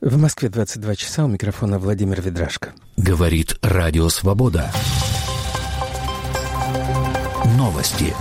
В Москве 22 часа, у микрофона Владимир Ведрашко. Говорит Радио Свобода. Новости.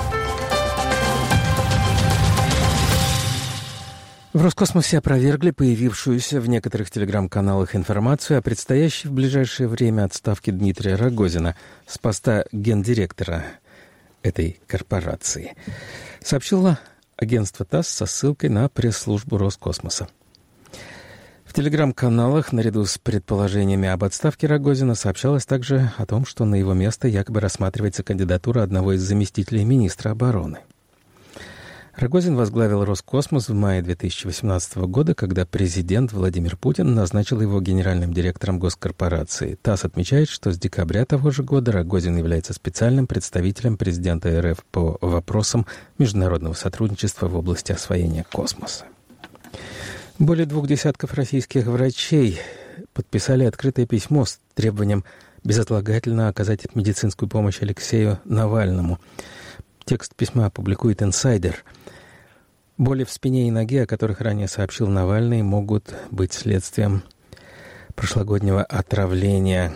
В Роскосмосе опровергли появившуюся в некоторых телеграм-каналах информацию о предстоящей в ближайшее время отставке Дмитрия Рогозина с поста гендиректора этой корпорации, сообщило агентство ТАСС со ссылкой на пресс-службу Роскосмоса. В телеграм-каналах наряду с предположениями об отставке Рогозина сообщалось также о том, что на его место якобы рассматривается кандидатура одного из заместителей министра обороны. Рогозин возглавил Роскосмос в мае 2018 года, когда президент Владимир Путин назначил его генеральным директором госкорпорации. ТАСС отмечает, что с декабря того же года Рогозин является специальным представителем президента РФ по вопросам международного сотрудничества в области освоения космоса. Более 20 российских врачей подписали открытое письмо с требованием безотлагательно оказать медицинскую помощь Алексею Навальному. Текст письма опубликует «Инсайдер». Боли в спине и ноге, о которых ранее сообщил Навальный, могут быть следствием прошлогоднего отравления,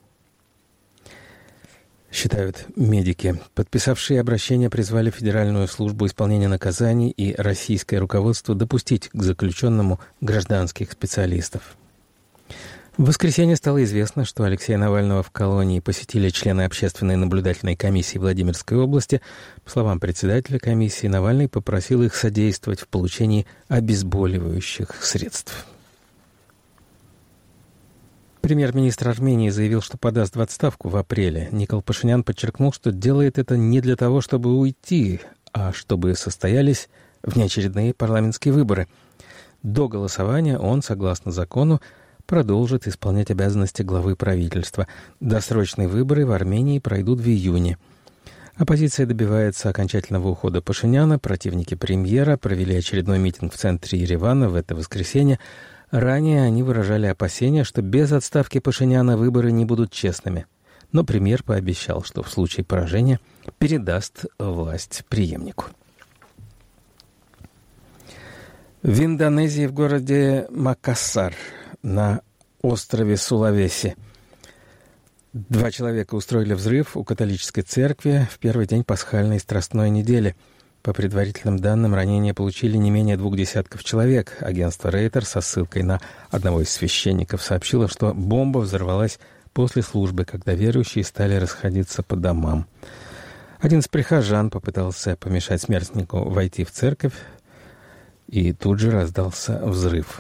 считают медики. Подписавшие обращение призвали Федеральную службу исполнения наказаний и российское руководство допустить к заключенному гражданских специалистов. В воскресенье стало известно, что Алексея Навального в колонии посетили члены Общественной наблюдательной комиссии Владимирской области. По словам председателя комиссии, Навальный попросил их содействовать в получении обезболивающих средств. Премьер-министр Армении заявил, что подаст в отставку в апреле. Никол Пашинян подчеркнул, что делает это не для того, чтобы уйти, а чтобы состоялись внеочередные парламентские выборы. До голосования он, согласно закону, продолжит исполнять обязанности главы правительства. Досрочные выборы в Армении пройдут в июне. Оппозиция добивается окончательного ухода Пашиняна. Противники премьера провели очередной митинг в центре Еревана в это воскресенье. Ранее они выражали опасения, что без отставки Пашиняна выборы не будут честными. Но премьер пообещал, что в случае поражения передаст власть преемнику. В Индонезии, в городе Макассар, на острове Сулавеси, 2 человека устроили взрыв у католической церкви в первый день пасхальной страстной недели. По предварительным данным, ранения получили не менее 20 человек. Агентство Рейтер со ссылкой на одного из священников сообщило, что бомба взорвалась после службы, когда верующие стали расходиться по домам. Один из прихожан попытался помешать смертнику войти в церковь, и тут же раздался взрыв.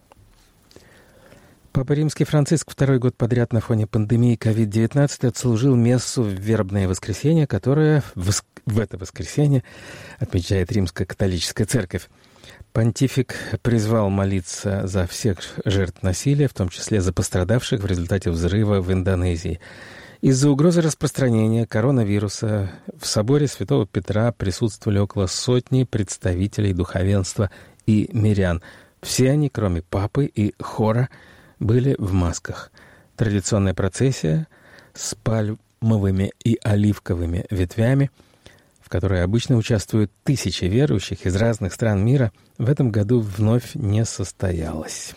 Папа Римский Франциск второй год подряд на фоне пандемии COVID-19 отслужил мессу в вербное воскресенье, которое в это воскресенье отмечает Римская католическая церковь. Понтифик призвал молиться за всех жертв насилия, в том числе за пострадавших в результате взрыва в Индонезии. Из-за угрозы распространения коронавируса в соборе Святого Петра присутствовали около 100 представителей духовенства и мирян. Все они, кроме папы и хора, были в масках. Традиционная процессия с пальмовыми и оливковыми ветвями, в которой обычно участвуют тысячи верующих из разных стран мира, в этом году вновь не состоялась.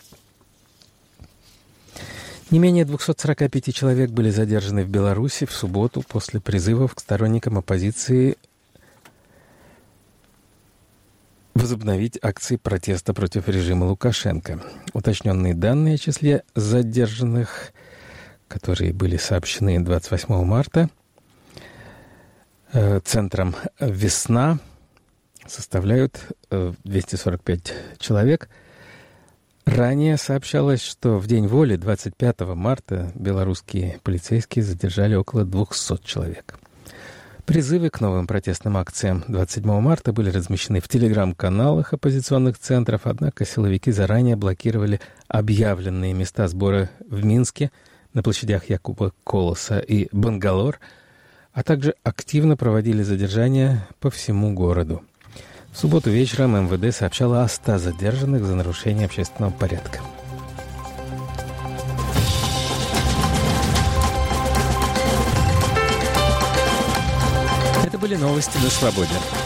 Не менее 245 человек были задержаны в Беларуси в субботу после призывов к сторонникам оппозиции возобновить акции протеста против режима Лукашенко. Уточненные данные о числе задержанных, которые были сообщены 28 марта центром «Весна», составляют 245 человек. Ранее сообщалось, что в День воли 25 марта белорусские полицейские задержали около 200 человек. Призывы к новым протестным акциям 27 марта были размещены в телеграм-каналах оппозиционных центров, однако силовики заранее блокировали объявленные места сбора в Минске, на площадях Якуба Колоса и Бангалор, а также активно проводили задержания по всему городу. В субботу вечером МВД сообщало о 100 задержанных за нарушение общественного порядка. Это были новости на свободе.